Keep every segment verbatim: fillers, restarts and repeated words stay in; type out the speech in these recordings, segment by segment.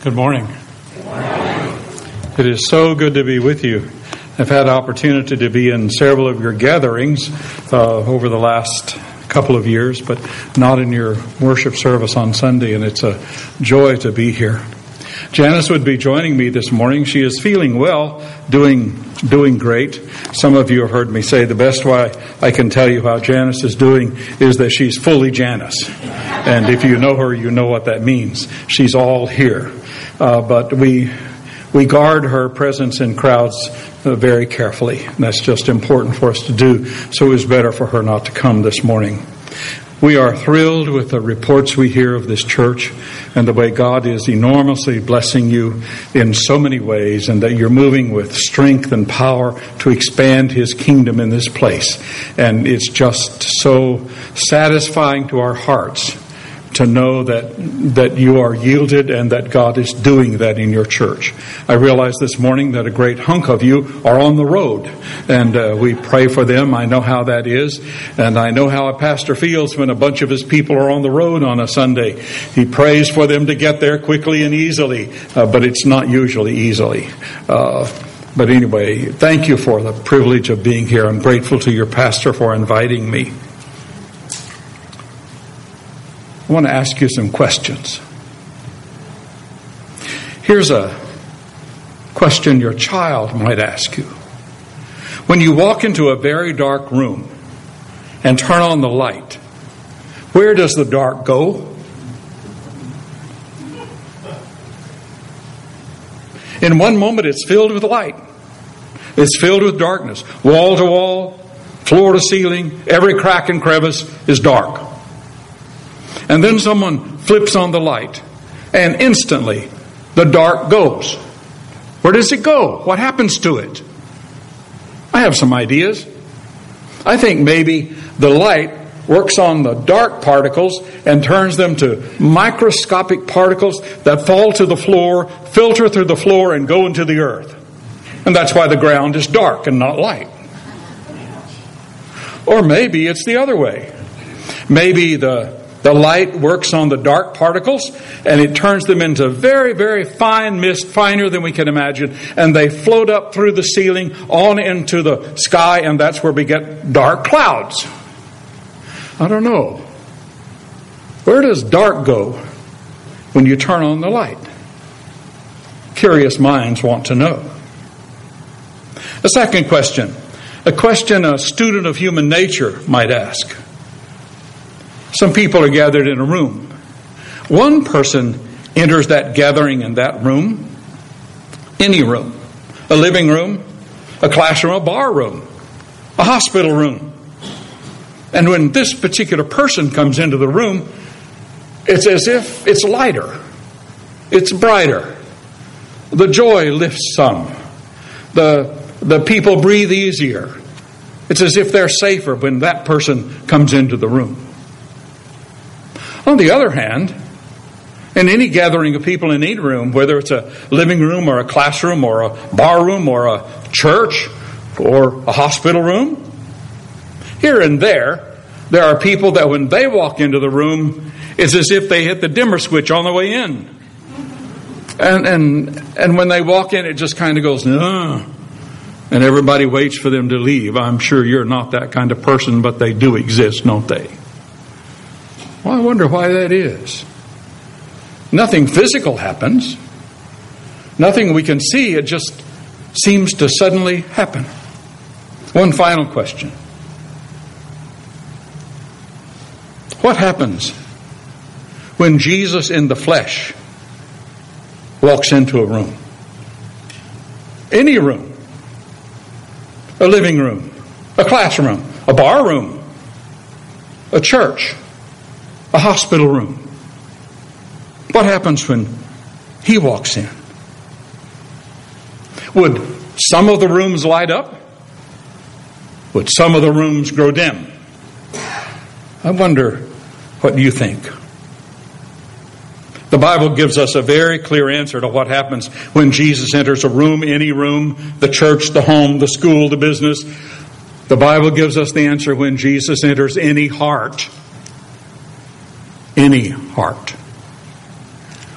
Good morning. Good morning. It is so good to be with you. I've had opportunity to be in several of your gatherings uh, over the last couple of years, but not in your worship service on Sunday, and it's a joy to be here. Janice would be joining me this morning. She is feeling well, doing doing great. Some of you have heard me say the best way I can tell you how Janice is doing is that she's fully Janice. And if you know her, you know what that means. She's all here. Uh, but we we guard her presence in crowds uh, very carefully. And that's just important for us to do. So it was better for her not to come this morning. We are thrilled with the reports we hear of this church and the way God is enormously blessing you in so many ways, and that you're moving with strength and power to expand His kingdom in this place. And it's just so satisfying to our hearts to know that that you are yielded and that God is doing that in your church. I realized this morning that a great hunk of you are on the road, and uh, we pray for them. I know how that is, and I know how a pastor feels when a bunch of his people are on the road on a Sunday. He prays for them to get there quickly and easily, uh, but it's not usually easily. Uh, but anyway, thank you for the privilege of being here. I'm grateful to your pastor for inviting me. I want to ask you some questions. Here's a question your child might ask you. When you walk into a very dark room and turn on the light, where does the dark go? In one moment, it's filled with light. It's filled with darkness. Wall to wall, floor to ceiling, every crack and crevice is dark. And then someone flips on the light, and instantly the dark goes. Where does it go? What happens to it? I have some ideas. I think maybe the light works on the dark particles and turns them to microscopic particles that fall to the floor, filter through the floor, and go into the earth. And that's why the ground is dark and not light. Or maybe it's the other way. Maybe the The light works on the dark particles, and it turns them into very, very fine mist, finer than we can imagine, and they float up through the ceiling on into the sky, and that's where we get dark clouds. I don't know. Where does dark go when you turn on the light? Curious minds want to know. A second question, a question a student of human nature might ask. Some people are gathered in a room. One person enters that gathering in that room, any room, a living room, a classroom, a bar room, a hospital room. And when this particular person comes into the room, it's as if it's lighter, it's brighter. The joy lifts some. The, the people breathe easier. It's as if they're safer when that person comes into the room. On the other hand, in any gathering of people in any room, whether it's a living room or a classroom or a bar room or a church or a hospital room, here and there, there are people that when they walk into the room, it's as if they hit the dimmer switch on the way in. And and and when they walk in, it just kind of goes, ugh. And everybody waits for them to leave. I'm sure you're not that kind of person, but they do exist, don't they? Well, I wonder why that is. Nothing physical happens. Nothing we can see. It just seems to suddenly happen. One final question. What happens when Jesus in the flesh walks into a room? Any room. A living room. A classroom. A bar room. A church. A hospital room. What happens when He walks in? Would some of the rooms light up? Would some of the rooms grow dim? I wonder, what do you think? The Bible gives us a very clear answer to what happens when Jesus enters a room, any room, the church, the home, the school, the business. The Bible gives us the answer when Jesus enters any heart. Any heart.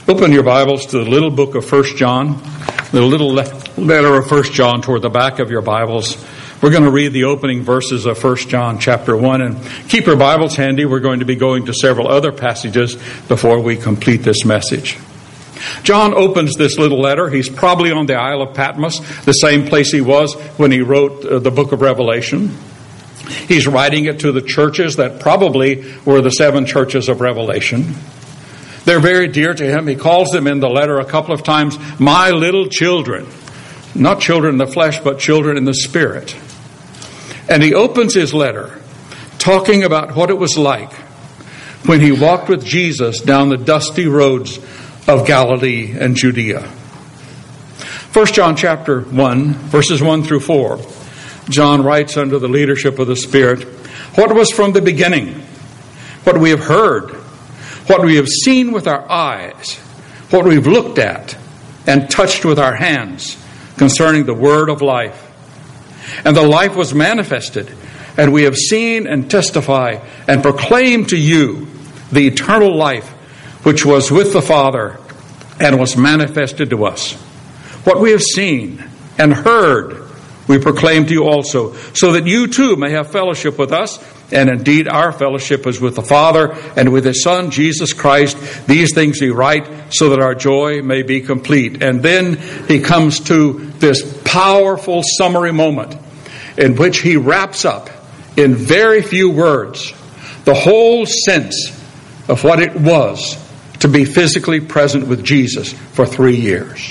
Open your Bibles to the little book of First John, the little letter of First John toward the back of your Bibles. We're going to read the opening verses of First John chapter one. And keep your Bibles handy. We're going to be going to several other passages before we complete this message. John opens this little letter. He's probably on the Isle of Patmos, the same place he was when he wrote uh, the book of Revelation. He's writing it to the churches that probably were the seven churches of Revelation. They're very dear to him. He calls them in the letter a couple of times, my little children. Not children in the flesh, but children in the spirit. And he opens his letter talking about what it was like when he walked with Jesus down the dusty roads of Galilee and Judea. First John chapter one, verses one through four. John writes under the leadership of the Spirit, what was from the beginning, what we have heard, what we have seen with our eyes, what we've looked at and touched with our hands concerning the word of life. And the life was manifested, and we have seen and testify and proclaim to you the eternal life which was with the Father and was manifested to us. What we have seen and heard we proclaim to you also, so that you too may have fellowship with us. And indeed, our fellowship is with the Father and with His Son, Jesus Christ. These things we write so that our joy may be complete. And then he comes to this powerful summary moment in which he wraps up in very few words the whole sense of what it was to be physically present with Jesus for three years.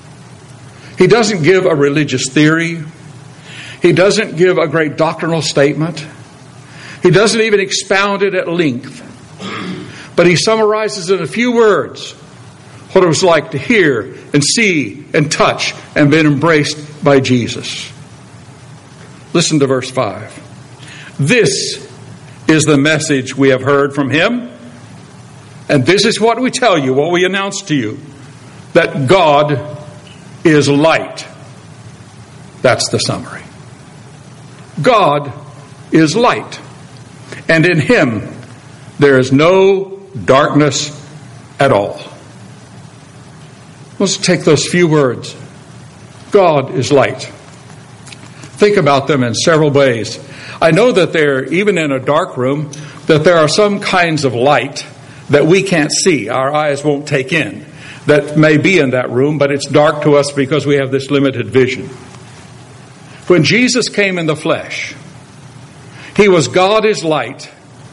He doesn't give a religious theory. He doesn't give a great doctrinal statement. He doesn't even expound it at length. But he summarizes in a few words what it was like to hear and see and touch and be embraced by Jesus. Listen to verse five. This is the message we have heard from Him, and this is what we tell you, what we announce to you, that God is light. That's the summary. God is light, and in Him there is no darkness at all. Let's take those few words. God is light. Think about them in several ways. I know that there, even in a dark room, that there are some kinds of light that we can't see, our eyes won't take in, that may be in that room, but it's dark to us because we have this limited vision. When Jesus came in the flesh, He was God is light,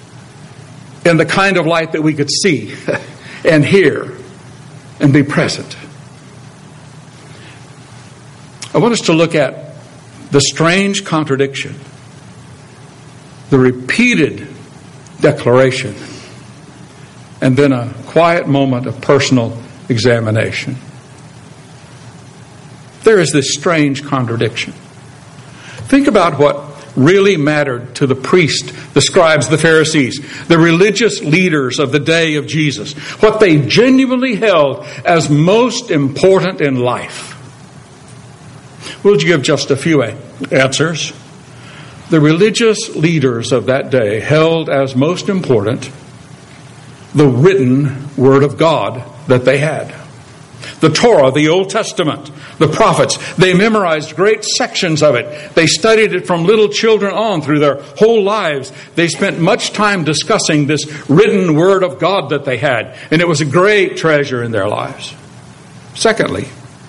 in the kind of light that we could see and hear and be present. I want us to look at the strange contradiction, the repeated declaration, and then a quiet moment of personal examination. There is this strange contradiction. Think about what really mattered to the priest, the scribes, the Pharisees, the religious leaders of the day of Jesus, what they genuinely held as most important in life. We'll give just a few answers. The religious leaders of that day held as most important the written Word of God that they had. The Torah, the Old Testament, the prophets, they memorized great sections of it. They studied it from little children on through their whole lives. They spent much time discussing this written Word of God that they had, and it was a great treasure in their lives. Secondly,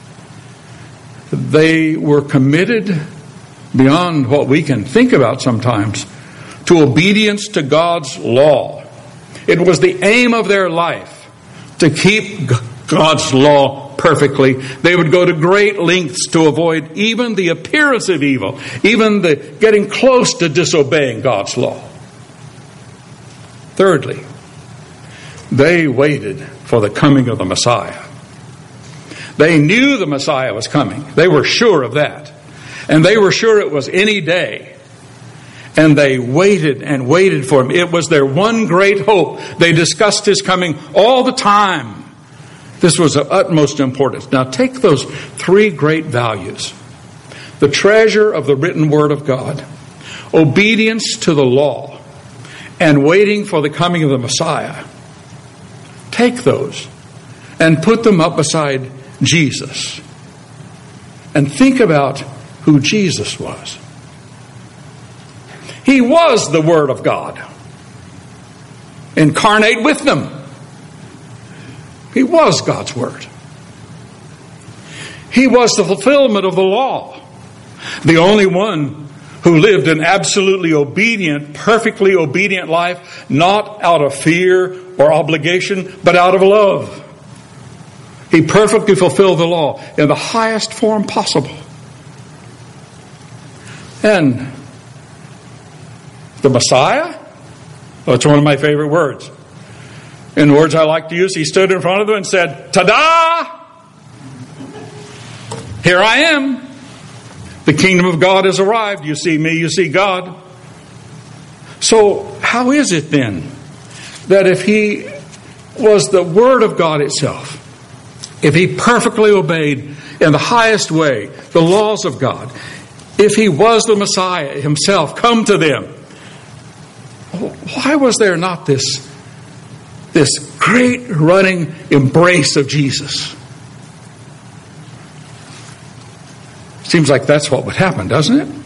they were committed beyond what we can think about sometimes to obedience to God's law. It was the aim of their life to keep God's law perfectly. They would go to great lengths to avoid even the appearance of evil, even the getting close to disobeying God's law. Thirdly, they waited for the coming of the Messiah. They knew the Messiah was coming. They were sure of that. And they were sure it was any day. And they waited and waited for Him. It was their one great hope. They discussed His coming all the time. This was of utmost importance. Now take those three great values. The treasure of the written Word of God, obedience to the law, and waiting for the coming of the Messiah. Take those and put them up beside Jesus. And think about who Jesus was. He was the Word of God, incarnate with them. He was God's Word. He was the fulfillment of the law, the only one who lived an absolutely obedient, perfectly obedient life, not out of fear or obligation, but out of love. He perfectly fulfilled the law in the highest form possible. And the Messiah? That's one of my favorite words. In words I like to use, he stood in front of them and said, "Ta-da! Here I am. The kingdom of God has arrived. You see me, you see God." So how is it then that if he was the Word of God itself, if he perfectly obeyed in the highest way the laws of God, if he was the Messiah himself come to them, why was there not this, this great running embrace of Jesus? Seems like that's what would happen, doesn't it?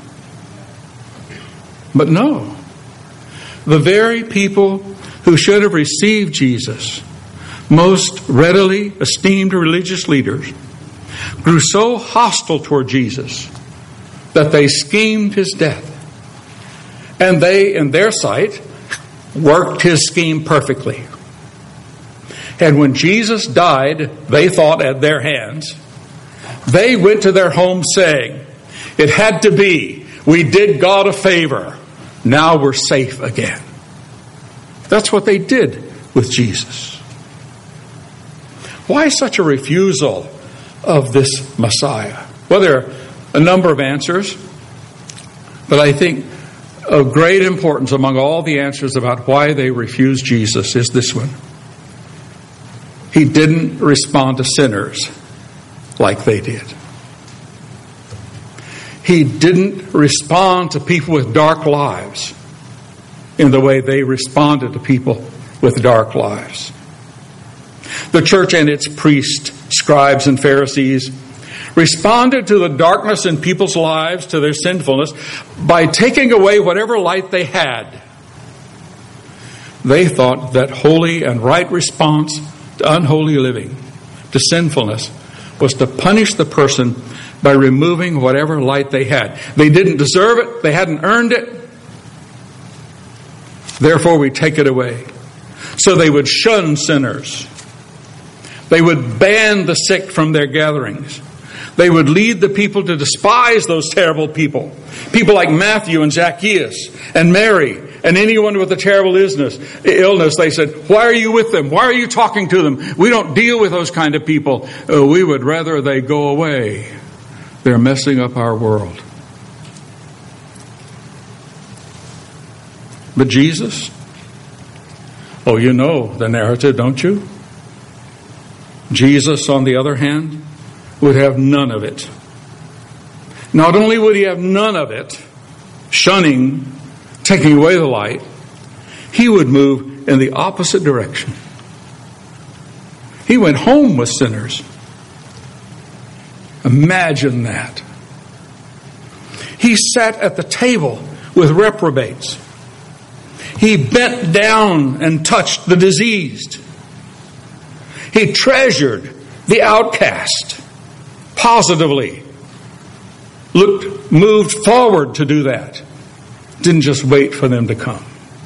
But no. The very people who should have received Jesus, most readily esteemed religious leaders, grew so hostile toward Jesus that they schemed his death. And they, in their sight, worked his scheme perfectly. And when Jesus died, they thought at their hands, they went to their home saying, "It had to be. We did God a favor. Now we're safe again." That's what they did with Jesus. Why such a refusal of this Messiah? Well, there are a number of answers, but I think of great importance among all the answers about why they refused Jesus is this one. He didn't respond to sinners like they did. He didn't respond to people with dark lives in the way they responded to people with dark lives. The church and its priests, scribes, and Pharisees responded to the darkness in people's lives, to their sinfulness, by taking away whatever light they had. They thought that holy and right response to unholy living, to sinfulness, was to punish the person by removing whatever light they had. They didn't deserve it. They hadn't earned it. Therefore, we take it away. So they would shun sinners. They would ban the sick from their gatherings. They would lead the people to despise those terrible people. People like Matthew and Zacchaeus and Mary and anyone with a terrible illness. They said, "Why are you with them? Why are you talking to them? We don't deal with those kind of people. Uh, we would rather they go away. They're messing up our world." But Jesus, oh, you know the narrative, don't you? Jesus, on the other hand, would have none of it. Not only would he have none of it, shunning, taking away the light, he would move in the opposite direction. He went home with sinners. Imagine that. He sat at the table with reprobates. He bent down and touched the diseased. He treasured the outcast positively. Looked, moved forward to do that. Didn't just wait for them to come.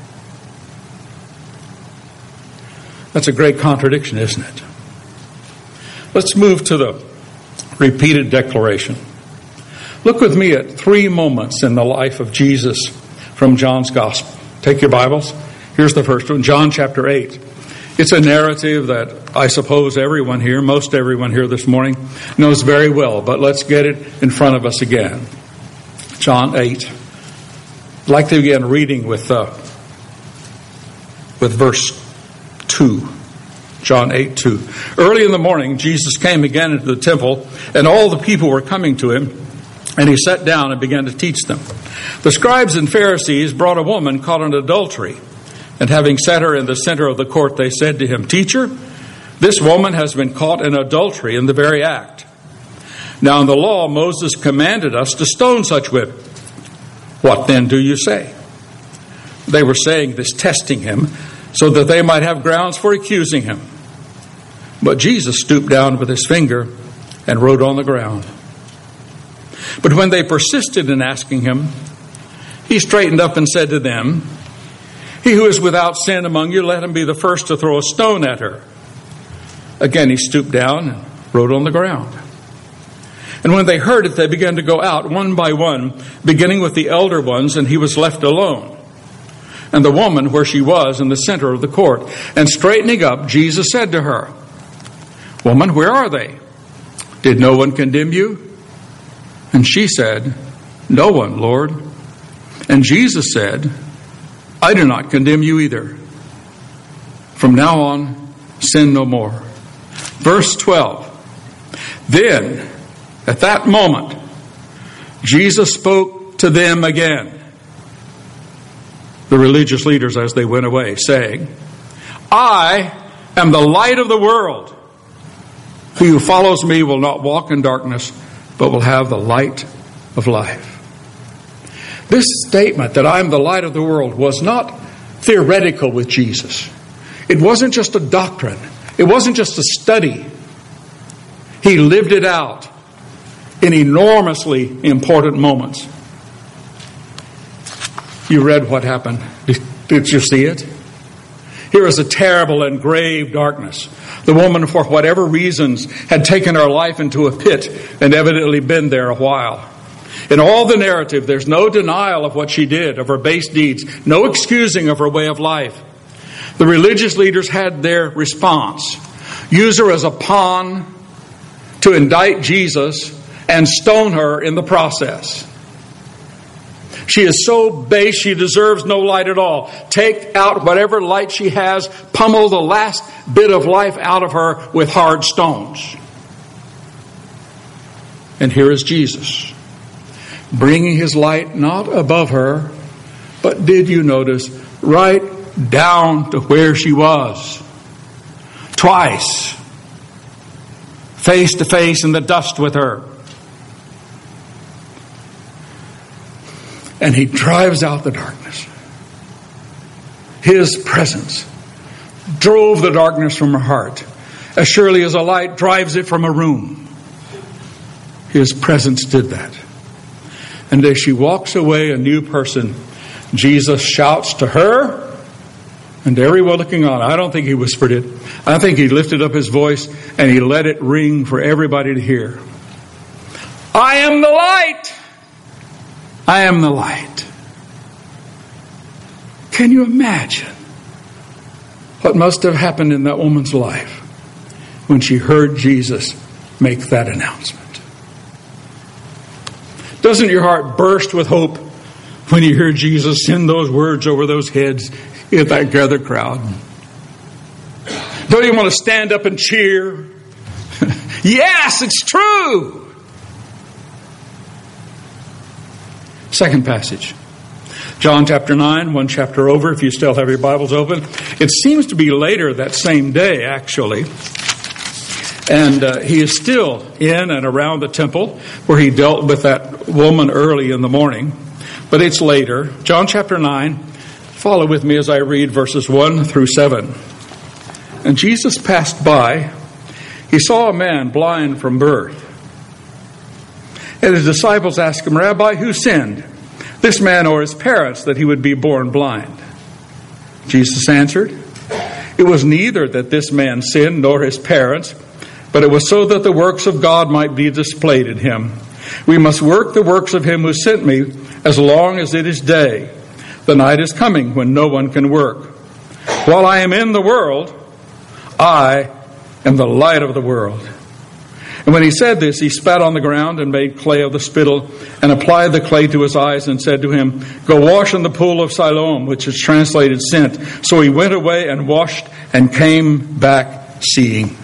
That's a great contradiction, isn't it? Let's move to the repeated declaration. Look with me at three moments in the life of Jesus from John's Gospel. Take your Bibles. Here's the first one, John chapter eight. It's a narrative that I suppose everyone here, most everyone here this morning, knows very well, but let's get it in front of us again. John eight. I'd like to begin reading with uh, with verse two. John eight two. Early in the morning, Jesus came again into the temple, and all the people were coming to him, and he sat down and began to teach them. The scribes and Pharisees brought a woman caught in adultery, and having set her in the center of the court, they said to him, "Teacher, This woman has been caught in adultery in the very act. Now in the law, Moses commanded us to stone such women. What then do you say?" They were saying this, testing him, so that they might have grounds for accusing him. But Jesus stooped down with his finger and wrote on the ground. But when they persisted in asking him, he straightened up and said to them, "He who is without sin among you, let him be the first to throw a stone at her." Again he stooped down and wrote on the ground. And when they heard it, they began to go out one by one, beginning with the elder ones, and he was left alone, and the woman where she was in the center of the court. And straightening up, Jesus said to her, "Woman, where are they? Did no one condemn you?" And she said, "No one, Lord." And Jesus said, "I do not condemn you either. From now on, sin no more." Verse twelve. Then, at that moment, Jesus spoke to them again, the religious leaders, as they went away, saying, "I am the light of the world. He who follows me will not walk in darkness, but will have the light of life." This statement that I am the light of the world was not theoretical with Jesus. It wasn't just a doctrine. It wasn't just a study. He lived it out in enormously important moments. You read what happened. Did you see it? Here is a terrible and grave darkness. The woman, for whatever reasons, had taken her life into a pit and evidently been there a while. In all the narrative, there's no denial of what she did, of her base deeds, no excusing of her way of life. The religious leaders had their response: use her as a pawn to indict Jesus and stone her in the process. She is so base, she deserves no light at all. Take out whatever light she has, pummel the last bit of life out of her with hard stones. And here is Jesus, bringing his light not above her, but did you notice, right down to where she was. Twice, face to face in the dust with her. And he drives out the darkness. His presence drove the darkness from her heart, as surely as a light drives it from a room. His presence did that. And as she walks away a new person, Jesus shouts to her and to everyone looking on. I don't think he whispered it. I think he lifted up his voice and he let it ring for everybody to hear. I am the light. I am the light. Can you imagine what must have happened in that woman's life when she heard Jesus make that announcement? Doesn't your heart burst with hope when you hear Jesus send those words over those heads in that gathered crowd? Don't you want to stand up and cheer? Yes, it's true. Second passage, John chapter nine, one chapter over, if you still have your Bibles open. It seems to be later that same day, actually. And uh, he is still in and around the temple where he dealt with that woman early in the morning. But it's later. John chapter nine, follow with me as I read verses one through seven. And Jesus passed by. He saw a man blind from birth. And his disciples asked him, Rabbi, who sinned, this man or his parents, that he would be born blind? Jesus answered, it was neither that this man sinned nor his parents, but it was so that the works of God might be displayed in him. We must work the works of him who sent me as long as it is day. The night is coming when no one can work. While I am in the world, I am the light of the world. And when he said this, he spat on the ground and made clay of the spittle and applied the clay to his eyes and said to him, go wash in the pool of Siloam, which is translated sent. So he went away and washed and came back seeing.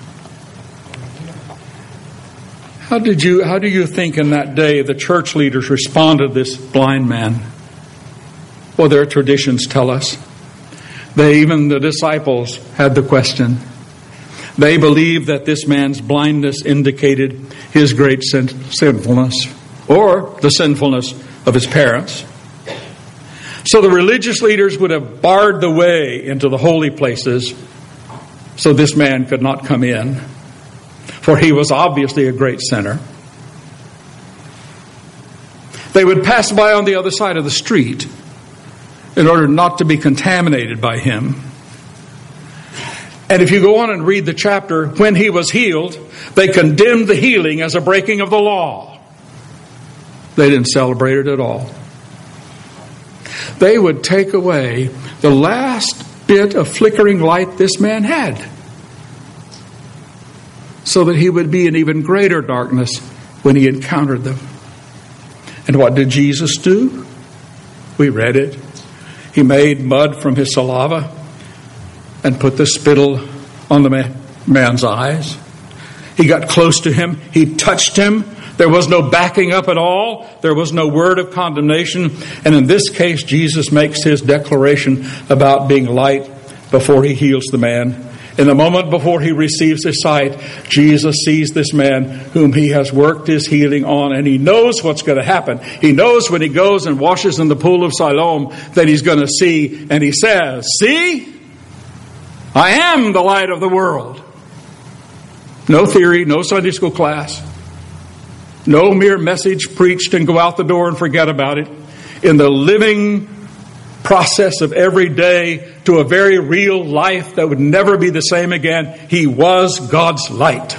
How did you, how do you think in that day the church leaders responded to this blind man? Well, their traditions tell us. They, even the disciples, had the question. They believed that this man's blindness indicated his great sin- sinfulness or the sinfulness of his parents. So the religious leaders would have barred the way into the holy places so this man could not come in, for he was obviously a great sinner. They would pass by on the other side of the street in order not to be contaminated by him. And if you go on and read the chapter, when he was healed, they condemned the healing as a breaking of the law. They didn't celebrate it at all. They would take away the last bit of flickering light this man had, so that he would be in even greater darkness when he encountered them. And what did Jesus do? We read it. He made mud from his saliva and put the spittle on the man's eyes. He got close to him. He touched him. There was no backing up at all. There was no word of condemnation. And in this case, Jesus makes his declaration about being light before he heals the man. In the moment before he receives his sight, Jesus sees this man whom he has worked his healing on, and he knows what's going to happen. He knows when he goes and washes in the pool of Siloam that he's going to see, and he says, "See, I am the light of the world." No theory, no Sunday school class, no mere message preached and go out the door and forget about it. In the living process of every day to a very real life that would never be the same again, he was God's light.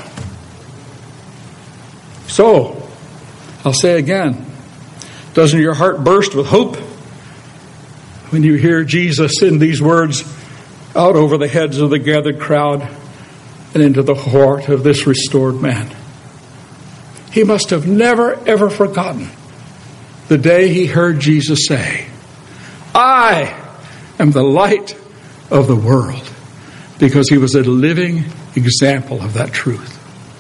So, I'll say again, doesn't your heart burst with hope when you hear Jesus send these words out over the heads of the gathered crowd and into the heart of this restored man? He must have never, ever forgotten the day he heard Jesus say, "I am the light of the world," because he was a living example of that truth.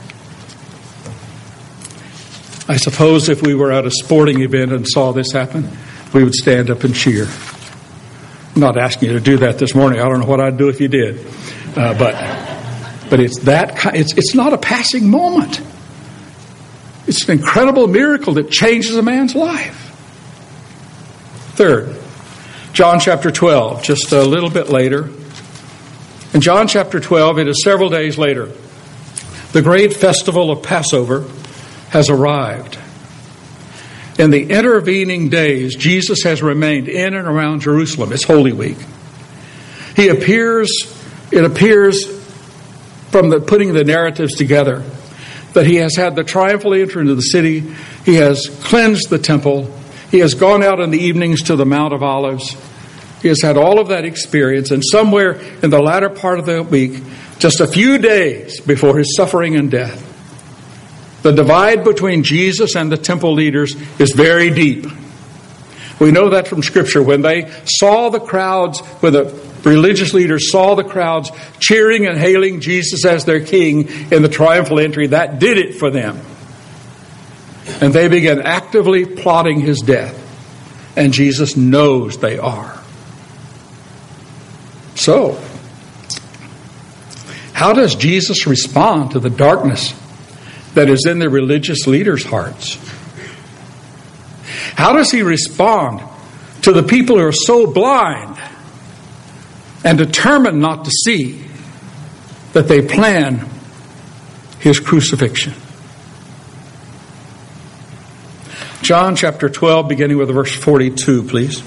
I suppose if we were at a sporting event and saw this happen, we would stand up and cheer. I'm not asking you to do that this morning. I don't know what I'd do if you did. Uh, but but it's that kind, it's it's not a passing moment. It's an incredible miracle that changes a man's life. Third, John chapter twelve, just a little bit later. In John chapter twelve, it is several days later. The great festival of Passover has arrived. In the intervening days, Jesus has remained in and around Jerusalem. It's Holy Week. He appears, it appears from the putting the narratives together, that he has had the triumphal entry into the city. He has cleansed the temple. He has gone out in the evenings to the Mount of Olives. He has had all of that experience. And somewhere in the latter part of the week, just a few days before his suffering and death, the divide between Jesus and the temple leaders is very deep. We know that from Scripture. When they saw the crowds, when the religious leaders saw the crowds cheering and hailing Jesus as their king in the triumphal entry, that did it for them. And they began actively plotting his death. And Jesus knows they are. So, how does Jesus respond to the darkness that is in the religious leaders' hearts? How does he respond to the people who are so blind and determined not to see that they plan his crucifixion? John chapter twelve, beginning with verse forty-two, please.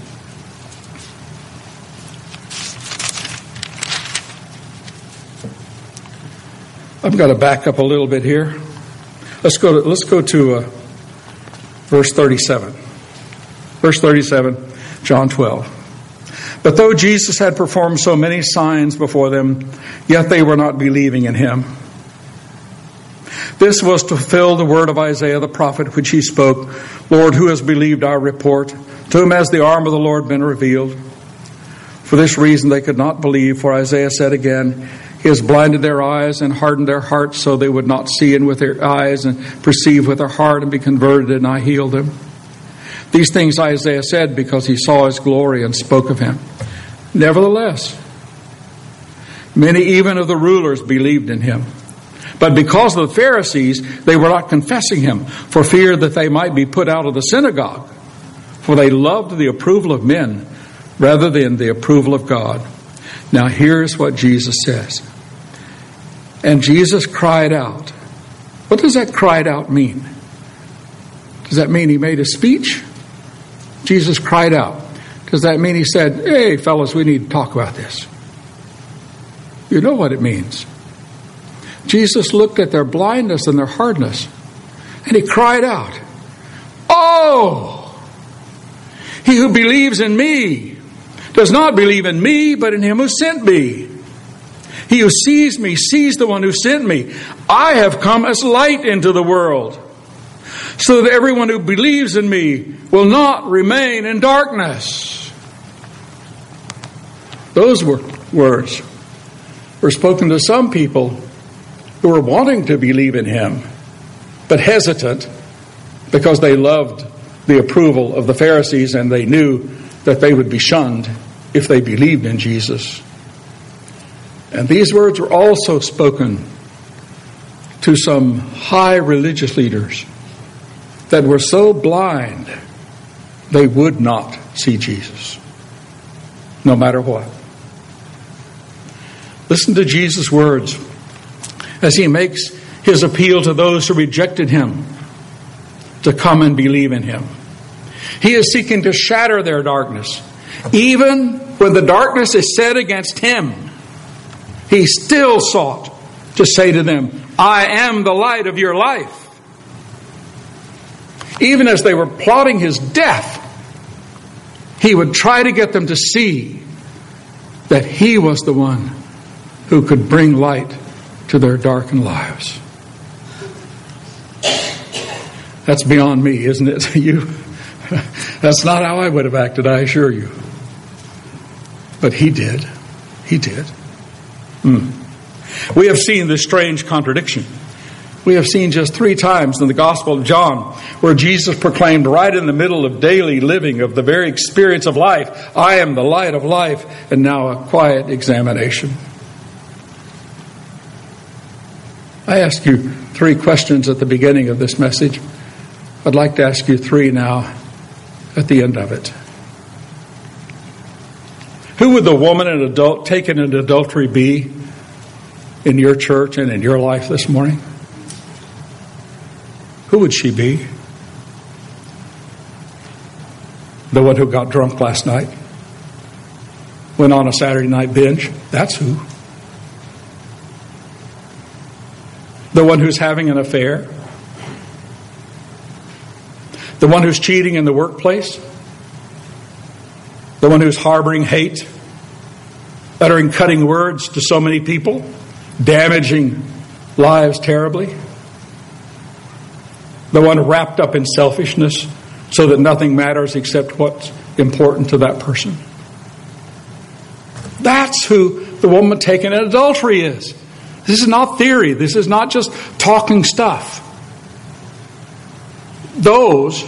I've got to back up a little bit here. Let's go to, let's go to uh, verse thirty-seven. Verse thirty-seven, John twelve. But though Jesus had performed so many signs before them, yet they were not believing in him. This was to fulfill the word of Isaiah the prophet, which he spoke, "Lord, who has believed our report? To whom has the arm of the Lord been revealed?" For this reason they could not believe, for Isaiah said again, "He has blinded their eyes and hardened their hearts so they would not see and with their eyes and perceive with their heart and be converted, and I healed them." These things Isaiah said because he saw his glory and spoke of him. Nevertheless, Many even of the rulers believed in him. But because of the Pharisees, they were not confessing him, for fear that they might be put out of the synagogue. For they loved the approval of men rather than the approval of God. Now here's what Jesus says. And Jesus cried out. What does that cried out mean? Does that mean he made a speech? Jesus cried out. Does that mean he said, hey, fellas, we need to talk about this? You know what it means. Jesus looked at their blindness and their hardness, and he cried out, oh, he who believes in me does not believe in me, but in him who sent me. He who sees me sees the one who sent me. I have come as light into the world, so that everyone who believes in me will not remain in darkness. Those were words were spoken to some people who were wanting to believe in him, but hesitant because they loved the approval of the Pharisees and they knew that they would be shunned if they believed in Jesus. And these words were also spoken to some high religious leaders that were so blind they would not see Jesus, no matter what. Listen to Jesus' words as he makes his appeal to those who rejected him to come and believe in him. He is seeking to shatter their darkness. Even when the darkness is set against him, he still sought to say to them, I am the light of your life. Even as they were plotting his death, he would try to get them to see that he was the one who could bring light to their darkened lives. That's beyond me, isn't it? You, that's not how I would have acted, I assure you. But he did. He did. Mm. We have seen this strange contradiction. We have seen just three times in the Gospel of John where Jesus proclaimed right in the middle of daily living, of the very experience of life, I am the light of life, and now a quiet examination. I asked you three questions at the beginning of this message. I'd like to ask you three now at the end of it. Who would the woman and adult taken in adultery be in your church and in your life this morning? Who would she be? The one who got drunk last night? Went on a Saturday night binge? That's who. The one who's having an affair? The one who's cheating in the workplace? The one who's harboring hate? Uttering cutting words to so many people? Damaging lives terribly? The one wrapped up in selfishness so that nothing matters except what's important to that person? That's who the woman taken in adultery is. This is not theory. This is not just talking stuff. Those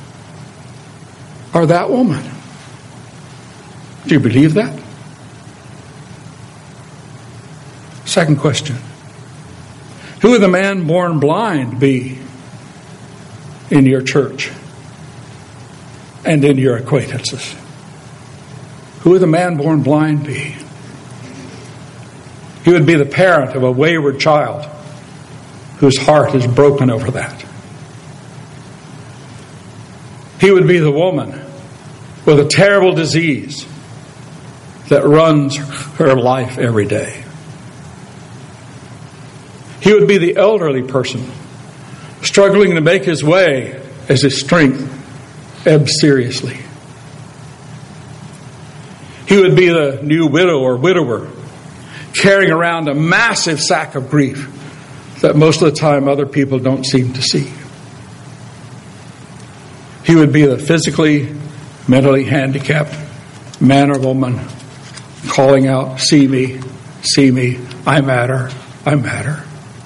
are that woman. Do you believe that? Second question. Who would the man born blind be in your church and in your acquaintances? Who would the man born blind be? He would be the parent of a wayward child whose heart is broken over that. He would be the woman with a terrible disease that runs her life every day. He would be the elderly person struggling to make his way as his strength ebbs seriously. He would be the new widow or widower carrying around a massive sack of grief that most of the time other people don't seem to see. He would be the physically, mentally handicapped man or woman calling out, see me, see me, I matter, I matter.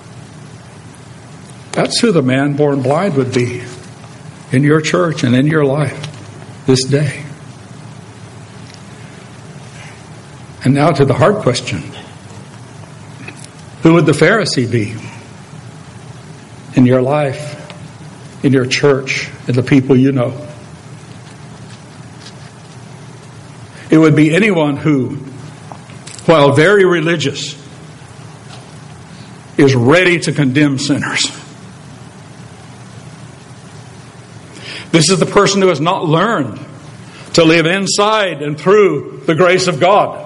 That's who the man born blind would be in your church and in your life this day. And now to the hard question. Who would the Pharisee be in your life, in your church, in the people you know? It would be anyone who, while very religious, is ready to condemn sinners. This is the person who has not learned to live inside and through the grace of God.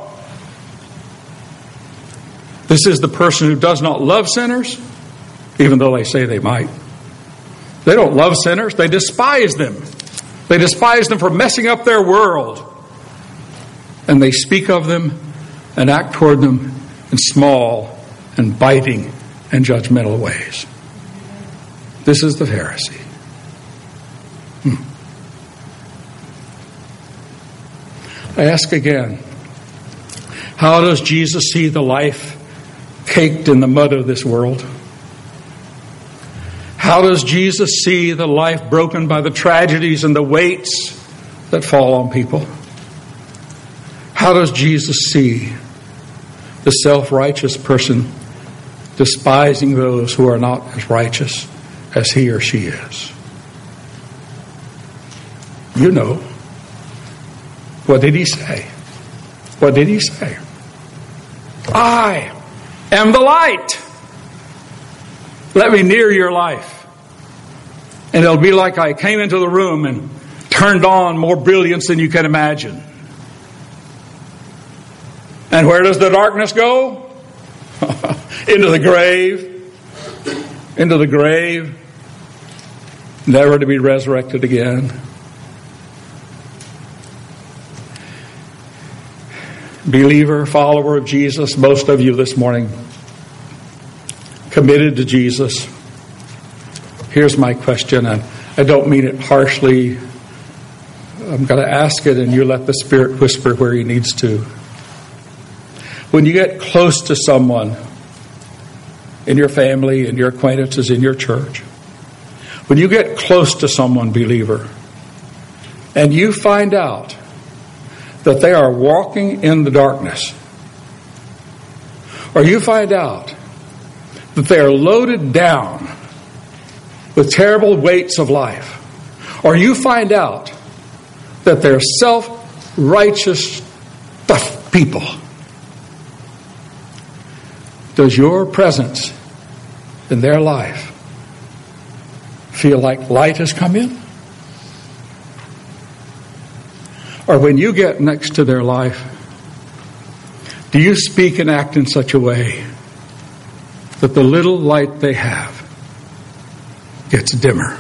This is the person who does not love sinners, even though they say they might. They don't love sinners. They despise them. They despise them for messing up their world. And they speak of them and act toward them in small and biting and judgmental ways. This is the Pharisee. Hmm. I ask again, how does Jesus see the life caked in the mud of this world? How does Jesus see the life broken by the tragedies and the weights that fall on people? How does Jesus see the self-righteous person despising those who are not as righteous as he or she is? You know. What did he say? What did he say? I am the light. Let me near your life. And it'll be like I came into the room and turned on more brilliance than you can imagine. And where does the darkness go? Into the grave. Into the grave. Never to be resurrected again. Believer, follower of Jesus, most of you this morning, committed to Jesus. Here's my question, and I don't mean it harshly. I'm going to ask it, and you let the Spirit whisper where he needs to. When you get close to someone in your family, in your acquaintances, in your church, when you get close to someone, believer, and you find out that they are walking in the darkness, or you find out that they are loaded down with terrible weights of life, or you find out that they're self-righteous tough people, does your presence in their life feel like light has come in? Or when you get next to their life, do you speak and act in such a way that the little light they have gets dimmer?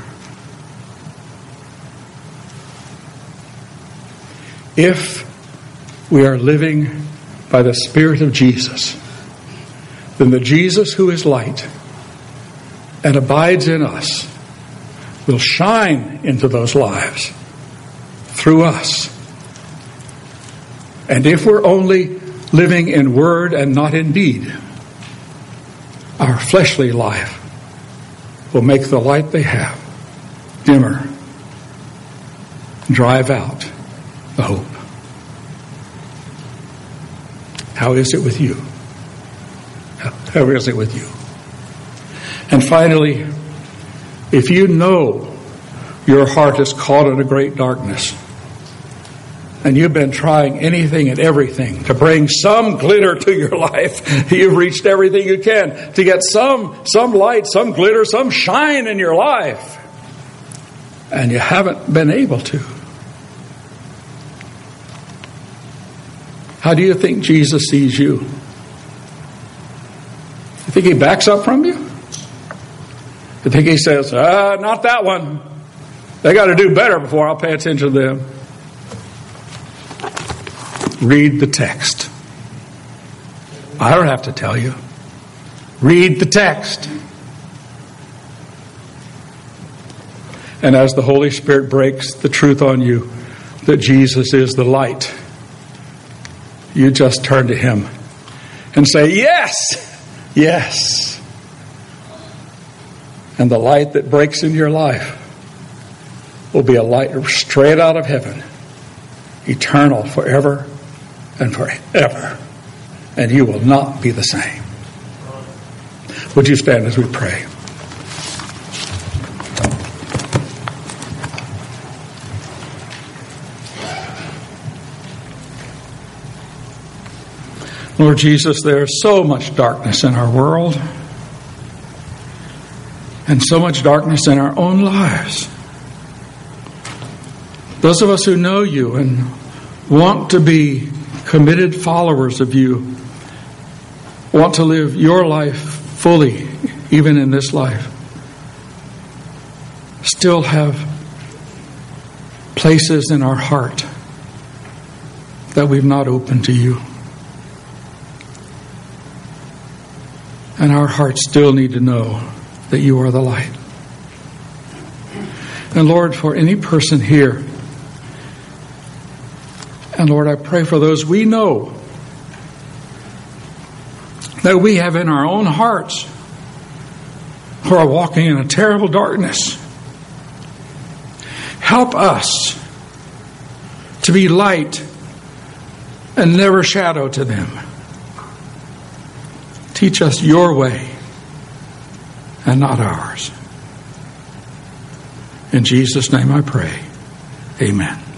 If we are living by the Spirit of Jesus, then the Jesus who is light and abides in us will shine into those lives through us. And if we're only living in word and not in deed, our fleshly life will make the light they have dimmer, drive out the hope. How is it with you? How is it with you? And finally, if you know your heart is caught in a great darkness, and you've been trying anything and everything to bring some glitter to your life, you've reached everything you can to get some, some light, some glitter, some shine in your life, and you haven't been able to. How do you think Jesus sees you? You think he backs up from you? You think he says, ah, not that one. They got to do better before I'll pay attention to them. Read the text. I don't have to tell you. Read the text. And as the Holy Spirit breaks the truth on you that Jesus is the light, you just turn to him and say, yes, yes. And the light that breaks in your life will be a light straight out of heaven, eternal forever and forever. And you will not be the same. Would you stand as we pray? Lord Jesus, there is so much darkness in our world and so much darkness in our own lives. Those of us who know you and want to be committed followers of you, want to live your life fully, even in this life, still have places in our heart that we've not opened to you. And our hearts still need to know that you are the light. And Lord, for any person here, and Lord, I pray for those we know that we have in our own hearts who are walking in a terrible darkness. Help us to be light and never shadow to them. Teach us your way and not ours. In Jesus' name I pray. Amen.